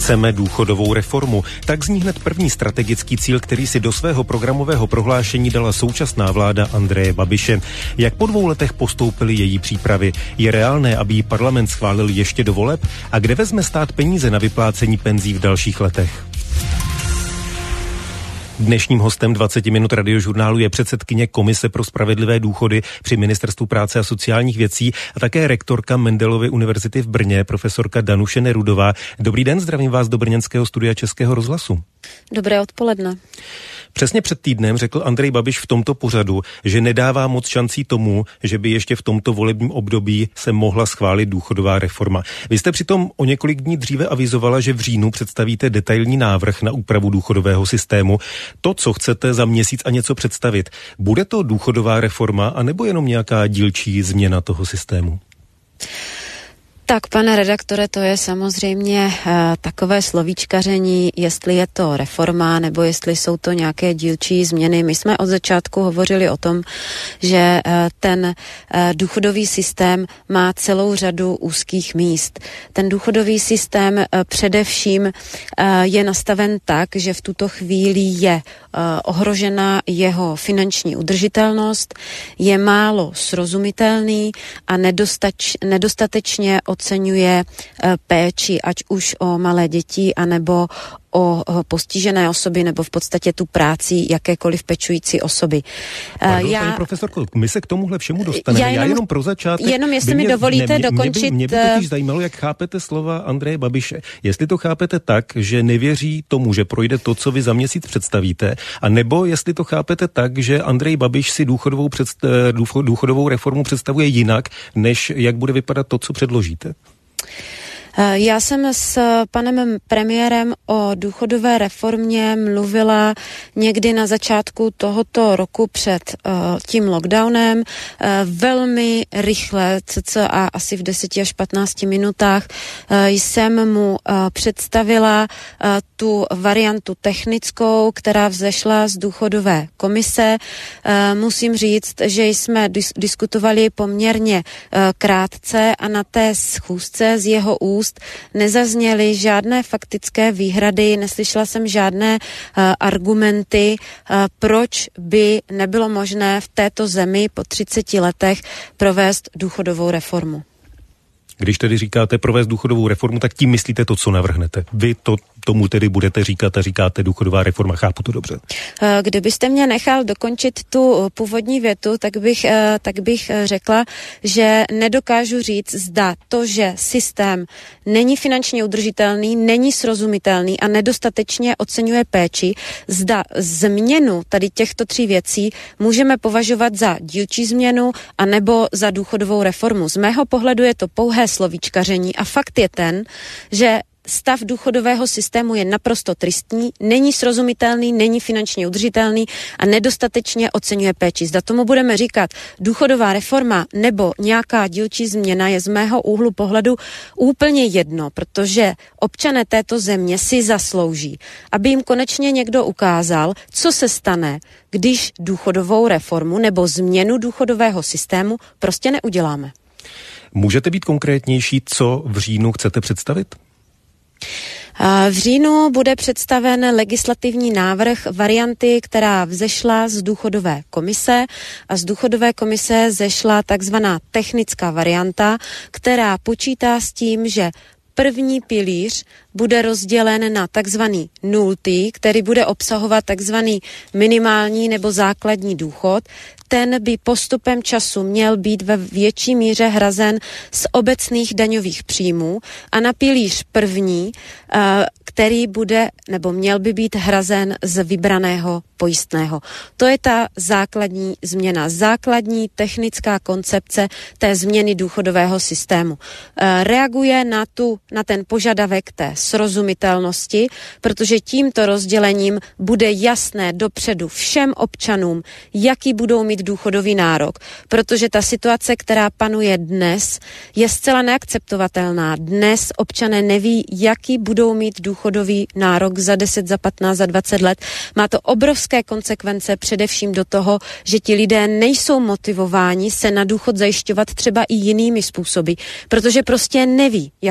Chceme důchodovou reformu. Tak zní hned první strategický cíl, který si do svého programového prohlášení dala současná vláda Andreje Babiše. Jak po 2 letech postoupily její přípravy? Je reálné, aby ji parlament schválil ještě do voleb? A kde vezme stát peníze na vyplácení penzí v dalších letech? Dnešním hostem 20 minut radiožurnálu je předsedkyně Komise pro spravedlivé důchody při Ministerstvu práce a sociálních věcí a také rektorka Mendelovy univerzity v Brně, profesorka Danuše Nerudová. Dobrý den, zdravím vás do brněnského studia Českého rozhlasu. Dobré odpoledne. Přesně před týdnem řekl Andrej Babiš v tomto pořadu, že nedává moc šancí tomu, že by ještě v tomto volebním období se mohla schválit důchodová reforma. Vy jste přitom o několik dní dříve avizovala, že v říjnu představíte detailní návrh na úpravu důchodového systému. To, co chcete za měsíc a něco představit, bude to důchodová reforma anebo jenom nějaká dílčí změna toho systému? Tak, pane redaktore, to je samozřejmě takové slovíčkaření, jestli je to reforma, nebo jestli jsou to nějaké dílčí změny. My jsme od začátku hovořili o tom, že ten důchodový systém má celou řadu úzkých míst. Ten důchodový systém především je nastaven tak, že v tuto chvíli je ohrožena jeho finanční udržitelnost, je málo srozumitelný a nedostatečně oceňuje péči, ať už o malé děti, anebo o postižené osoby, nebo v podstatě tu práci jakékoliv pečující osoby. Paní profesorko, my se k tomuhle všemu dostaneme. Já jenom pro začátek... Jenom jestli mi dovolíte dokončit... Mě by totiž zajímalo, jak chápete slova Andreje Babiše. Jestli to chápete tak, že nevěří tomu, že projde to, co vy za měsíc představíte, a nebo jestli to chápete tak, že Andrej Babiš si důchodovou reformu představuje jinak, než jak bude vypadat to, co předložíte. Já jsem s panem premiérem o důchodové reformě mluvila někdy na začátku tohoto roku před tím lockdownem. Velmi rychle, cca asi v 10 až 15 minutách, jsem mu představila tu variantu technickou, která vzešla z důchodové komise. Musím říct, že jsme diskutovali poměrně krátce a na té schůzce z jeho úst nezazněly žádné faktické výhrady, neslyšela jsem žádné argumenty, proč by nebylo možné v této zemi po 30 letech provést důchodovou reformu. Když tedy říkáte provést důchodovou reformu, tak tím myslíte to, co navrhnete. Vy tomu tedy budete říkat a říkáte důchodová reforma, chápu to dobře. Kdybyste mě nechal dokončit tu původní větu, tak bych řekla, že nedokážu říct, zda to, že systém není finančně udržitelný, není srozumitelný a nedostatečně oceňuje péči, zda změnu tady těchto 3 věcí můžeme považovat za dílčí změnu a nebo za důchodovou reformu. Z mého pohledu je to pouhé slovíčkaření a fakt je ten, že stav důchodového systému je naprosto tristní, není srozumitelný, není finančně udržitelný a nedostatečně oceňuje péči. Zda tomu budeme říkat důchodová reforma nebo nějaká dílčí změna, je z mého úhlu pohledu úplně jedno, protože občané této země si zaslouží, aby jim konečně někdo ukázal, co se stane, když důchodovou reformu nebo změnu důchodového systému prostě neuděláme. Můžete být konkrétnější, co v říjnu chcete představit? V říjnu bude představen legislativní návrh varianty, která vzešla z důchodové komise a z důchodové komise zešla takzvaná technická varianta, která počítá s tím, že první pilíř bude rozdělen na takzvaný nultý, který bude obsahovat takzvaný minimální nebo základní důchod. Ten by postupem času měl být ve větší míře hrazen z obecných daňových příjmů a na pilíř první, který bude nebo měl by být hrazen z vybraného pojistného. To je ta základní změna, základní technická koncepce té změny důchodového systému. Reaguje na ten požadavek té srozumitelnosti, protože tímto rozdělením bude jasné dopředu všem občanům, jaký budou mít důchodový nárok, protože ta situace, která panuje dnes, je zcela neakceptovatelná. Dnes občané neví, jaký budou mít důchodový nárok za 10, za 15, za 20 let. Má to obrovské konsekvence především do toho, že ti lidé nejsou motivováni se na důchod zajišťovat třeba i jinými způsoby, protože prostě neví, jakou výši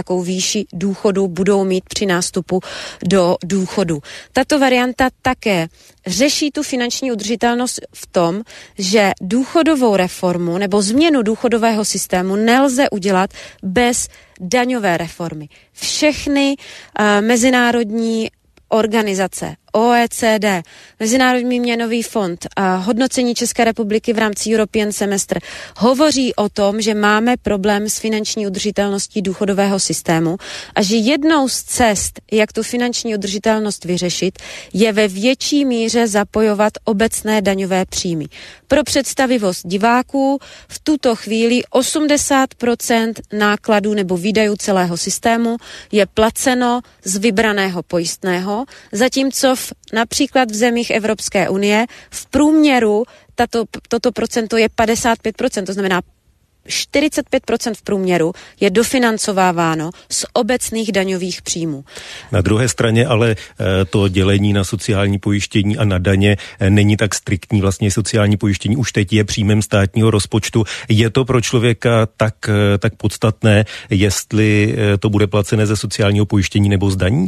výši důchodu budou mít při nástupu do důchodu. Tato varianta také řeší tu finanční udržitelnost v tom, že důchodovou reformu nebo změnu důchodového systému nelze udělat bez daňové reformy. Všechny mezinárodní organizace, OECD, Mezinárodní měnový fond a hodnocení České republiky v rámci European Semester hovoří o tom, že máme problém s finanční udržitelností důchodového systému a že jednou z cest, jak tu finanční udržitelnost vyřešit, je ve větší míře zapojovat obecné daňové příjmy. Pro představivost diváků v tuto chvíli 80% nákladů nebo výdajů celého systému je placeno z vybraného pojistného, zatímco například v zemích Evropské unie v průměru toto procento je 55%, to znamená 45% v průměru je dofinancováváno z obecných daňových příjmů. Na druhé straně ale to dělení na sociální pojištění a na daně není tak striktní. Vlastně sociální pojištění už teď je příjmem státního rozpočtu. Je to pro člověka tak podstatné, jestli to bude placené ze sociálního pojištění nebo z daní?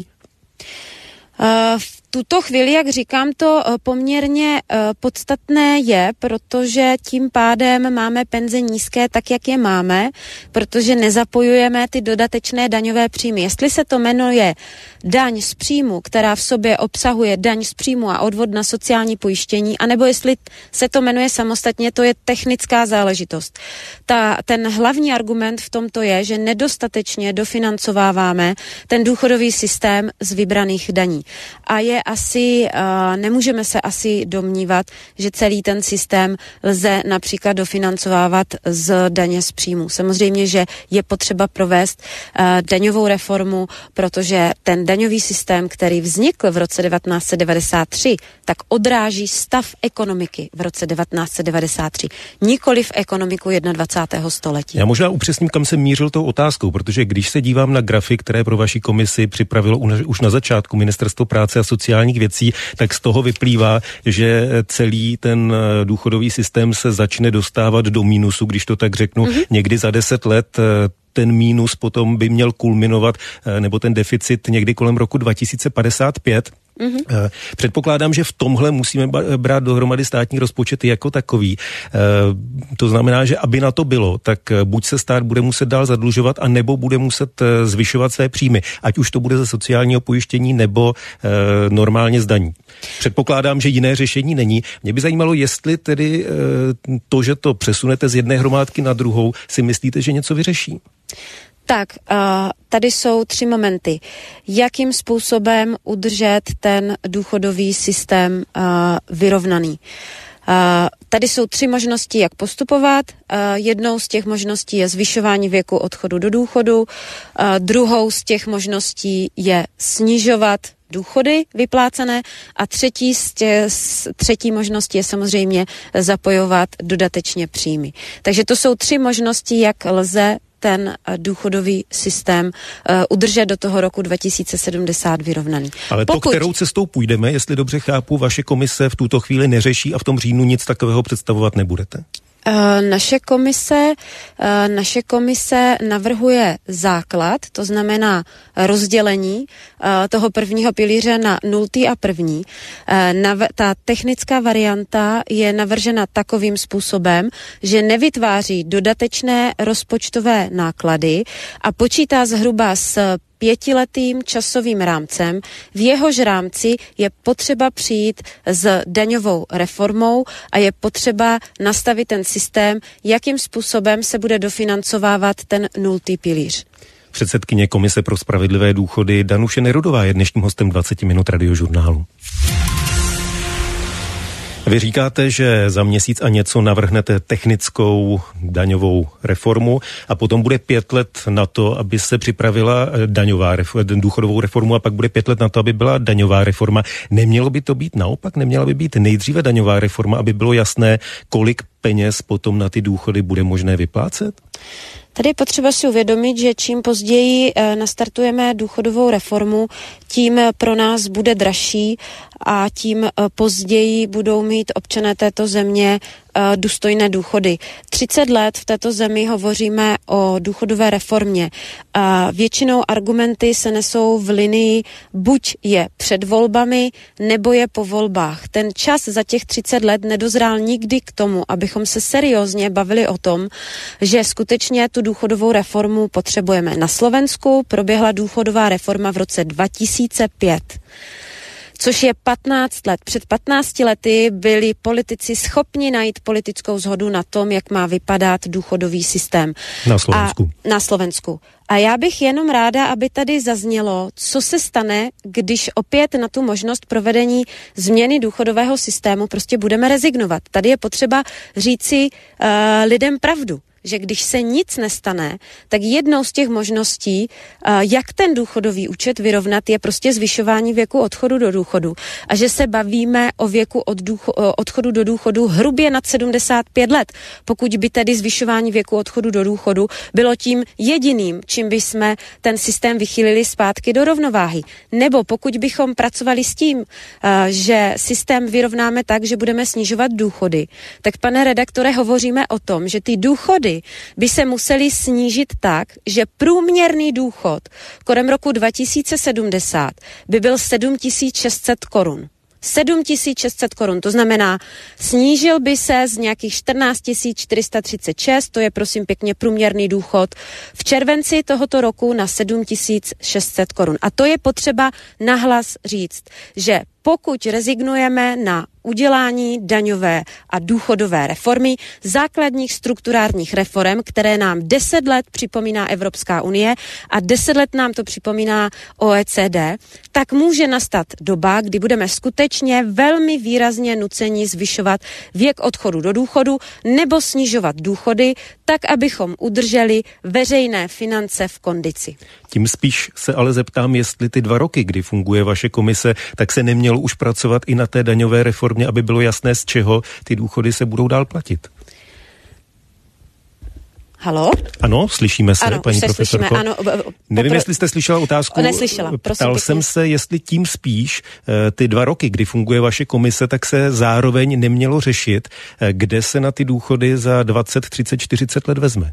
V tuto chvíli, jak říkám, to poměrně podstatné je, protože tím pádem máme penze nízké tak, jak je máme, protože nezapojujeme ty dodatečné daňové příjmy. Jestli se to jmenuje daň z příjmu, která v sobě obsahuje daň z příjmu a odvod na sociální pojištění, anebo jestli se to jmenuje samostatně, to je technická záležitost. Ten hlavní argument v tomto je, že nedostatečně dofinancováváme ten důchodový systém z vybraných daní. A nemůžeme se asi domnívat, že celý ten systém lze například dofinancovávat z daně z příjmu. Samozřejmě, že je potřeba provést daňovou reformu, protože ten daňový systém, který vznikl v roce 1993, tak odráží stav ekonomiky v roce 1993, nikoliv ekonomiku 21. století. Já možná upřesním, kam jsem mířil tou otázkou, protože když se dívám na grafy, které pro vaši komisi připravilo už na začátku Ministerstvo práce a sociálních věcí, tak z toho vyplývá, že celý ten důchodový systém se začne dostávat do mínusu, když to tak řeknu, někdy za 10 let. Ten mínus potom by měl kulminovat, nebo ten deficit někdy kolem roku 2055. Předpokládám, že v tomhle musíme brát dohromady státní rozpočet jako takový. To znamená, že aby na to bylo, tak buď se stát bude muset dál zadlužovat, a nebo bude muset zvyšovat své příjmy. Ať už to bude ze sociálního pojištění, nebo normálně z daní. Předpokládám, že jiné řešení není. Mě by zajímalo, jestli tedy to, že to přesunete z jedné hromádky na druhou, si myslíte, že něco vyřeší? Tak, tady jsou 3 momenty. Jakým způsobem udržet ten důchodový systém vyrovnaný? Tady jsou 3 možnosti, jak postupovat. Jednou z těch možností je zvyšování věku odchodu do důchodu. Druhou z těch možností je snižovat důchody vyplácené a třetí možností je samozřejmě zapojovat dodatečně příjmy. Takže to jsou 3 možnosti, jak lze ten důchodový systém udržet do toho roku 2070 vyrovnaný. Ale kterou cestou půjdeme, jestli dobře chápu, vaše komise v tuto chvíli neřeší a v tom říjnu nic takového představovat nebudete? Naše komise navrhuje základ, to znamená rozdělení toho prvního pilíře na 0. a 1. Ta technická varianta je navržena takovým způsobem, že nevytváří dodatečné rozpočtové náklady a počítá zhruba s 5letým časovým rámcem. V jehož rámci je potřeba přijít s daňovou reformou a je potřeba nastavit ten systém, jakým způsobem se bude dofinancovávat ten 0. pilíř. Předsedkyně Komise pro spravedlivé důchody Danuše Nerudová je dnešním hostem 20 minut Radiožurnálu. Vy říkáte, že za měsíc a něco navrhnete technickou daňovou reformu a potom bude 5 let na to, aby se připravila důchodovou reformu, a pak bude 5 let na to, aby byla daňová reforma. Nemělo by to být naopak? Neměla by být nejdříve daňová reforma, aby bylo jasné, kolik peněz potom na ty důchody bude možné vyplácet? Tady je potřeba si uvědomit, že čím později nastartujeme důchodovou reformu, tím pro nás bude dražší a tím později budou mít občané této země důstojné důchody. 30 let v této zemi hovoříme o důchodové reformě. Většinou argumenty se nesou v linii buď je před volbami, nebo je po volbách. Ten čas za těch 30 let nedozrál nikdy k tomu, abychom se seriózně bavili o tom, že skutečně tu důchodovou reformu potřebujeme. Na Slovensku proběhla důchodová reforma v roce 2005. Což je 15 let. Před 15 lety byli politici schopni najít politickou shodu na tom, jak má vypadat důchodový systém. Na Slovensku. A já bych jenom ráda, aby tady zaznělo, co se stane, když opět na tu možnost provedení změny důchodového systému prostě budeme rezignovat. Tady je potřeba říci lidem pravdu, že když se nic nestane, tak jednou z těch možností, jak ten důchodový účet vyrovnat, je prostě zvyšování věku odchodu do důchodu. A že se bavíme o věku odchodu do důchodu hrubě nad 75 let. Pokud by tedy zvyšování věku odchodu do důchodu bylo tím jediným, čím by jsme ten systém vychýlili zpátky do rovnováhy. Nebo pokud bychom pracovali s tím, že systém vyrovnáme tak, že budeme snižovat důchody, tak pane redaktore, hovoříme o tom, že ty důchody by se museli snížit tak, že průměrný důchod kolem roku 2070 by byl 7600 korun. 7600 korun, to znamená, snížil by se z nějakých 14 436, to je prosím pěkně průměrný důchod, v červenci tohoto roku na 7600 korun. A to je potřeba nahlas říct, že pokud rezignujeme na udělání daňové a důchodové reformy, základních strukturálních reform, které nám 10 let připomíná Evropská unie a 10 let nám to připomíná OECD, tak může nastat doba, kdy budeme skutečně velmi výrazně nuceni zvyšovat věk odchodu do důchodu nebo snižovat důchody, tak abychom udrželi veřejné finance v kondici. Tím spíš se ale zeptám, jestli ty 2 roky, kdy funguje vaše komise, tak se nemělo už pracovat i na té daňové reformě, aby bylo jasné, z čeho ty důchody se budou dál platit. Halo? Ano, slyšíme se, ano, paní profesorko. Ano, nevím, jestli jste slyšela otázku. Neslyšela, prosím. Ptal jsem se, jestli tím spíš ty 2 roky, kdy funguje vaše komise, tak se zároveň nemělo řešit, kde se na ty důchody za 20, 30, 40 let vezme.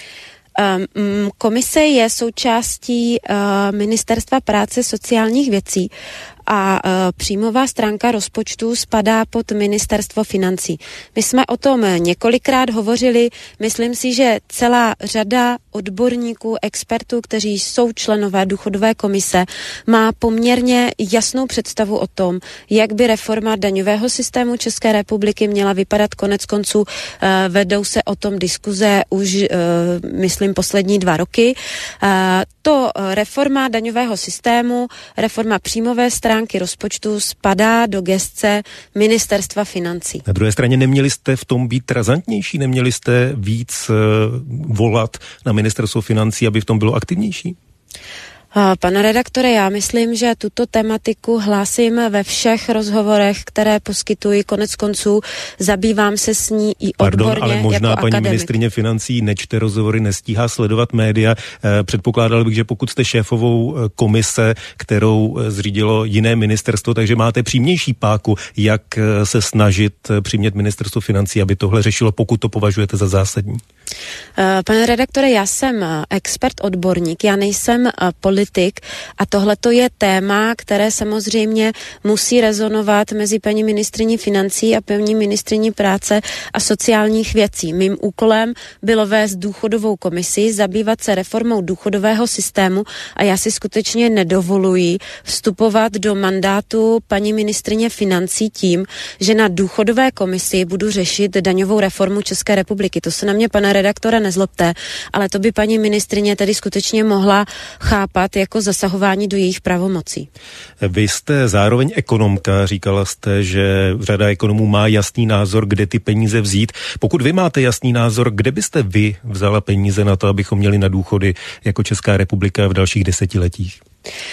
Komise je součástí Ministerstva práce sociálních věcí a příjmová stránka rozpočtu spadá pod Ministerstvo financí. My jsme o tom několikrát hovořili, myslím si, že celá řada odborníků, expertů, kteří jsou členové důchodové komise, má poměrně jasnou představu o tom, jak by reforma daňového systému České republiky měla vypadat. Konec konců vedou se o tom diskuze už, myslím, poslední 2 roky. To reforma daňového systému, reforma příjmové stránky rozpočtu spadá do gesce Ministerstva financí. Na druhé straně neměli jste v tom být razantnější, neměli jste víc volat na Ministerstvo financí, aby v tom bylo aktivnější? Pane redaktore, já myslím, že tuto tematiku hlásím ve všech rozhovorech, které poskytuji. Konec konců zabývám se s ní i odborně. Pardon, ale možná jako paní akademik. ministryně financí nečte rozhovory, nestíhá sledovat média. Předpokládal bych, že pokud jste šéfovou komise, kterou zřídilo jiné ministerstvo, takže máte přímější páku, jak se snažit přimět Ministerstvo financí, aby tohle řešilo, pokud to považujete za zásadní. Pane redaktore, já jsem expert, odborník, já nejsem politik a tohleto je téma, které samozřejmě musí rezonovat mezi paní ministryní financí a paní ministryní práce a sociálních věcí. Mým úkolem bylo vést důchodovou komisi, zabývat se reformou důchodového systému a já si skutečně nedovoluji vstupovat do mandátu paní ministryně financí tím, že na důchodové komisi budu řešit daňovou reformu České republiky. To se na mě, pane redaktore, nezlobte, ale to by paní ministryně tedy skutečně mohla chápat jako zasahování do jejich pravomocí. Vy jste zároveň ekonomka, říkala jste, že řada ekonomů má jasný názor, kde ty peníze vzít. Pokud vy máte jasný názor, kde byste vy vzala peníze na to, abychom měli na důchody jako Česká republika v dalších desetiletích?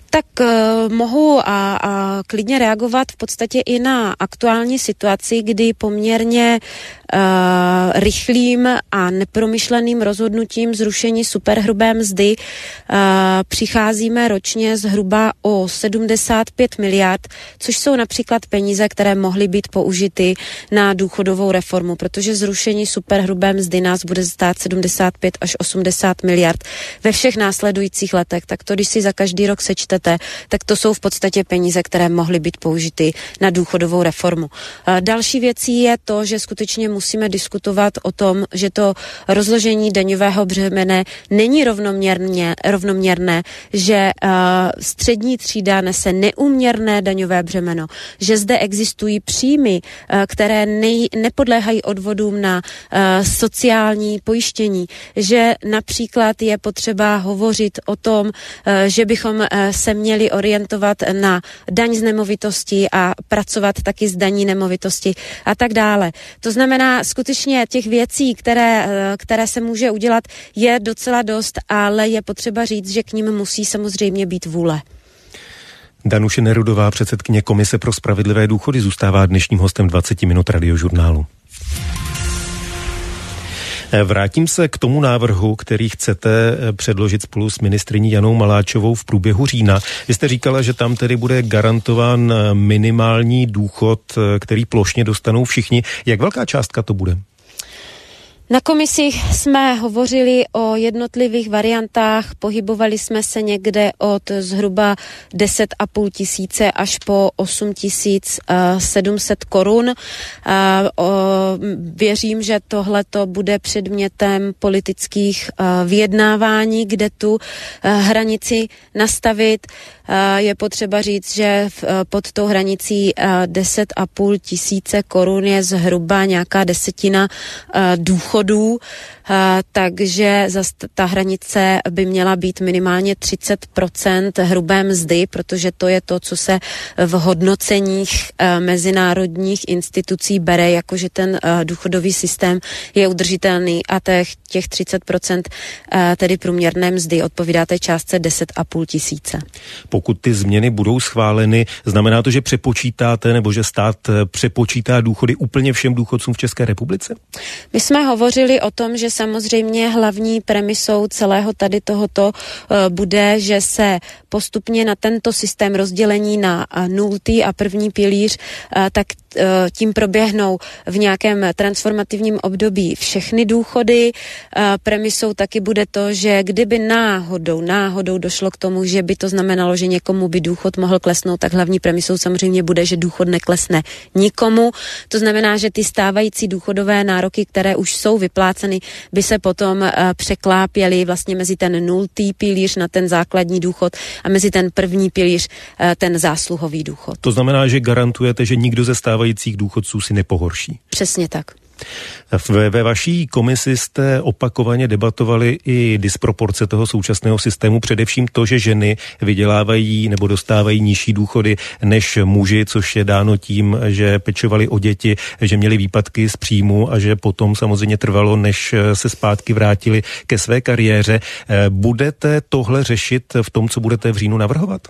Tak mohu a klidně reagovat v podstatě i na aktuální situaci, kdy poměrně rychlým a nepromyšleným rozhodnutím zrušení superhrubé mzdy přicházíme ročně zhruba o 75 miliard, což jsou například peníze, které mohly být použity na důchodovou reformu, protože zrušení superhrubé mzdy nás bude stát 75 až 80 miliard ve všech následujících letech. Tak to, když si za každý rok sečtete, tak to jsou v podstatě peníze, které mohly být použity na důchodovou reformu. Další věcí je to, že skutečně musíme diskutovat o tom, že to rozložení daňového břemene není rovnoměrné, že střední třída nese neúměrné daňové břemeno, že zde existují příjmy, které nepodléhají odvodům na sociální pojištění, že například je potřeba hovořit o tom, že bychom se měli orientovat na daň z nemovitosti a pracovat taky s daní nemovitosti a tak dále. To znamená, skutečně těch věcí, které se může udělat, je docela dost, ale je potřeba říct, že k nim musí samozřejmě být vůle. Danuše Nerudová, předsedkyně Komise pro spravedlivé důchody, zůstává dnešním hostem 20 minut Radiožurnálu. Vrátím se k tomu návrhu, který chcete předložit spolu s ministryní Janou Maláčovou v průběhu října. Vy jste říkala, že tam tedy bude garantován minimální důchod, který plošně dostanou všichni. Jak velká částka to bude? Na komisi jsme hovořili o jednotlivých variantách, pohybovali jsme se někde od zhruba 10,5 tisíce až po 8 700 korun. Věřím, že tohleto bude předmětem politických vyjednávání, kde tu hranici nastavit. Je potřeba říct, že pod tou hranicí 10,5 tisíce korun je zhruba nějaká desetina důchodů, takže ta hranice by měla být minimálně 30% hrubé mzdy, protože to je to, co se v hodnoceních mezinárodních institucí bere, jakože ten důchodový systém je udržitelný a těch 30% tedy průměrné mzdy odpovídá té částce 10,5 tisíce. Pokud ty změny budou schváleny, znamená to, že přepočítáte nebo že stát přepočítá důchody úplně všem důchodcům v České republice? My jsme hovořili o tom, že samozřejmě hlavní premisou celého tady tohoto bude, že se postupně na tento systém rozdělení na nultý a první pilíř, tak tím proběhnou v nějakém transformativním období všechny důchody. Premisou taky bude to, že kdyby náhodou došlo k tomu, že by to znamenalo, že někomu by důchod mohl klesnout, tak hlavní premisou samozřejmě bude, že důchod neklesne nikomu. To znamená, že ty stávající důchodové nároky, které už jsou vypláceny, by se potom překlápěly vlastně mezi ten nultý pilíř na ten základní důchod a mezi ten první pilíř ten zásluhový důchod. To znamená, že garantujete, že nikdo ze stávajících důchodců si nepohorší. Přesně tak. Ve vaší komisi jste opakovaně debatovali i disproporce toho současného systému, především to, že ženy vydělávají nebo dostávají nižší důchody než muži, což je dáno tím, že pečovali o děti, že měli výpadky z příjmu a že potom samozřejmě trvalo, než se zpátky vrátili ke své kariéře. Budete tohle řešit v tom, co budete v říjnu navrhovat?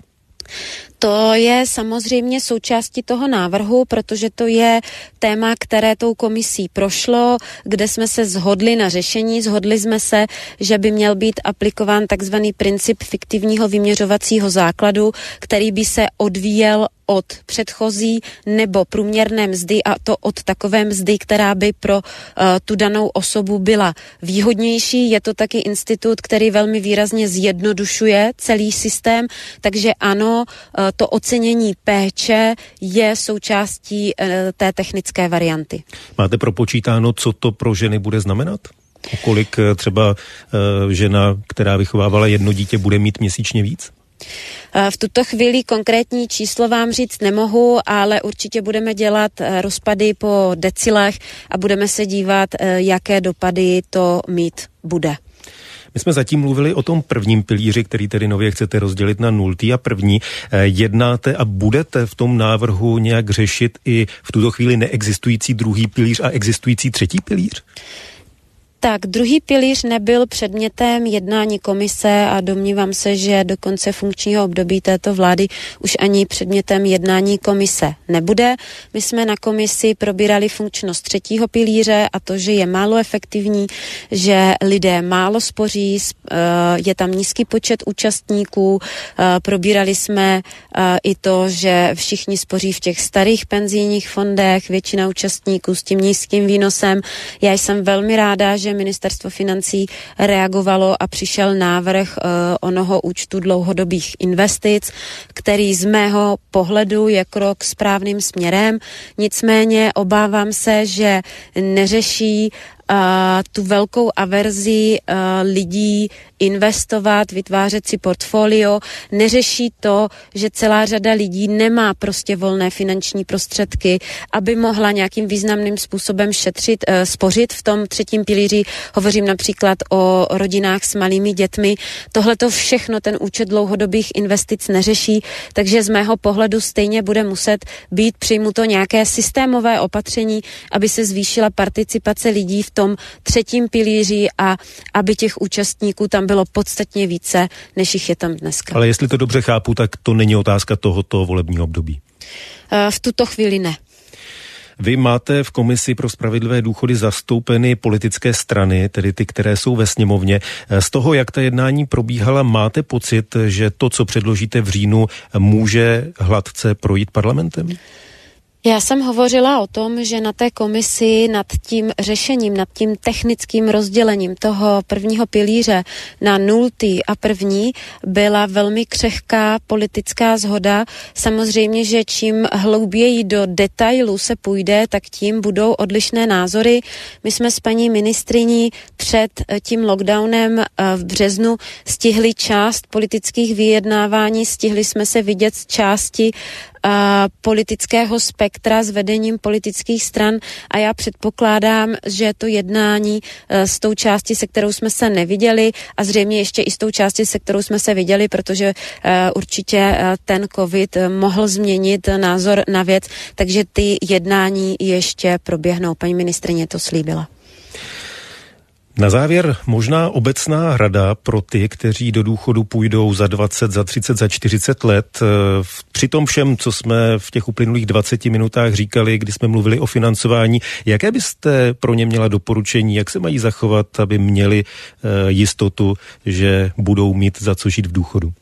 To je samozřejmě součástí toho návrhu, protože to je téma, které tou komisí prošlo, kde jsme se shodli na řešení. Shodli jsme se, že by měl být aplikován takzvaný princip fiktivního vyměřovacího základu, který by se odvíjel od předchozí nebo průměrné mzdy, a to od takové mzdy, která by pro tu danou osobu byla výhodnější. Je to taky institut, který velmi výrazně zjednodušuje celý systém, takže ano, to ocenění péče je součástí té technické varianty. Máte propočítáno, co to pro ženy bude znamenat? Kolik třeba žena, která vychovávala jedno dítě, bude mít měsíčně víc? V tuto chvíli konkrétní číslo vám říct nemohu, ale určitě budeme dělat rozpady po decilech a budeme se dívat, jaké dopady to mít bude. My jsme zatím mluvili o tom prvním pilíři, který tedy nově chcete rozdělit na nultý a první. Jednáte a budete v tom návrhu nějak řešit i v tuto chvíli neexistující druhý pilíř a existující třetí pilíř? Tak, druhý pilíř nebyl předmětem jednání komise a domnívám se, že do konce funkčního období této vlády už ani předmětem jednání komise nebude. My jsme na komisi probírali funkčnost třetího pilíře a to, že je málo efektivní, že lidé málo spoří, je tam nízký počet účastníků. Probírali jsme i to, že všichni spoří v těch starých penzijních fondech, většina účastníků s tím nízkým výnosem. Já jsem velmi ráda, že Ministerstvo financí reagovalo a přišel návrh onoho účtu dlouhodobých investic, který z mého pohledu je krok správným směrem. Nicméně obávám se, že neřeší tu velkou averzi lidí investovat, vytvářet si portfolio, neřeší to, že celá řada lidí nemá prostě volné finanční prostředky, aby mohla nějakým významným způsobem spořit v tom třetím pilíři. Hovořím například o rodinách s malými dětmi. Tohle to všechno ten účet dlouhodobých investic neřeší, takže z mého pohledu stejně bude muset být přijmuto nějaké systémové opatření, aby se zvýšila participace lidí v tom třetím pilíři a aby těch účastníků tam bylo podstatně více, než jich je tam dneska. Ale jestli to dobře chápu, tak to není otázka tohoto volebního období. V tuto chvíli ne. Vy máte v Komisi pro spravedlivé důchody zastoupeny politické strany, tedy ty, které jsou ve sněmovně. Z toho, jak ta jednání probíhala, máte pocit, že to, co předložíte v říjnu, může hladce projít parlamentem? Já jsem hovořila o tom, že na té komisi nad tím řešením, nad tím technickým rozdělením toho prvního pilíře na nultý a první byla velmi křehká politická shoda. Samozřejmě, že čím hlouběji do detailu se půjde, tak tím budou odlišné názory. My jsme s paní ministryní před tím lockdownem v březnu stihli část politických vyjednávání, stihli jsme se vidět z části politického spektra s vedením politických stran a já předpokládám, že to jednání s tou částí, se kterou jsme se neviděli a zřejmě ještě i s tou částí, se kterou jsme se viděli, protože určitě ten covid mohl změnit názor na věc, takže ty jednání ještě proběhnou. Paní ministryně to slíbila. Na závěr možná obecná rada pro ty, kteří do důchodu půjdou za 20, za 30, za 40 let. Při tom všem, co jsme v těch uplynulých 20 minutách říkali, kdy jsme mluvili o financování, jaké byste pro ně měla doporučení, jak se mají zachovat, aby měli jistotu, že budou mít za co žít v důchodu?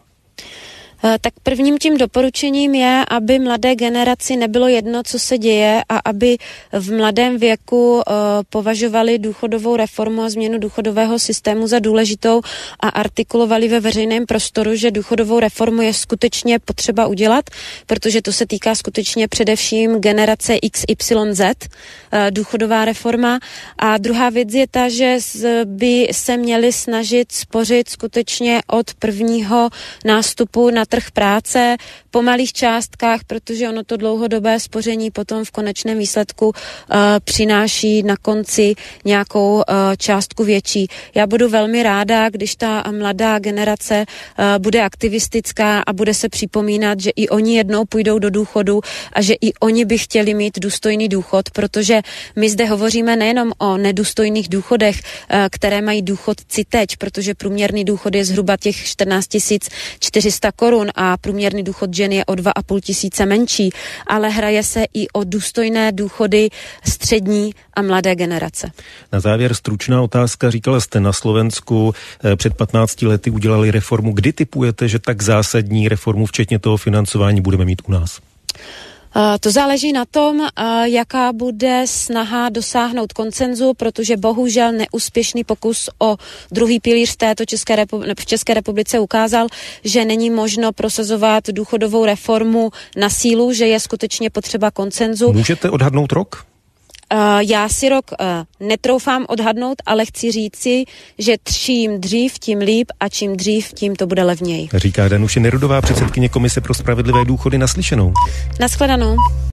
Tak prvním tím doporučením je, aby mladé generaci nebylo jedno, co se děje a aby v mladém věku považovali důchodovou reformu a změnu důchodového systému za důležitou a artikulovali ve veřejném prostoru, že důchodovou reformu je skutečně potřeba udělat, protože to se týká skutečně především generace XYZ, důchodová reforma. A druhá věc je ta, že by se měli snažit spořit skutečně od prvního nástupu na trh práce po malých částkách, protože ono to dlouhodobé spoření potom v konečném výsledku přináší na konci nějakou částku větší. Já budu velmi ráda, když ta mladá generace bude aktivistická a bude se připomínat, že i oni jednou půjdou do důchodu a že i oni by chtěli mít důstojný důchod, protože my zde hovoříme nejenom o nedůstojných důchodech, které mají důchodci teď, protože průměrný důchod je zhruba těch 14 400 korun a průměrný důchod žen je o 2,5 tisíce menší, ale hraje se i o důstojné důchody střední a mladé generace. Na závěr stručná otázka. Říkala jste, na Slovensku před 15 lety udělali reformu. Kdy tipujete, že tak zásadní reformu, včetně toho financování, budeme mít u nás? To záleží na tom, jaká bude snaha dosáhnout konsenzu, protože bohužel neúspěšný pokus o druhý pilíř v České republice ukázal, že není možno prosazovat důchodovou reformu na sílu, že je skutečně potřeba konsenzu. Můžete odhadnout rok? Já si rok netroufám odhadnout, ale chci říci, že čím dřív, tím líp a čím dřív, tím to bude levněji. Říká Danuše Nerudová, předsedkyně Komise pro spravedlivé důchody. Naslyšenou. Nashledanou.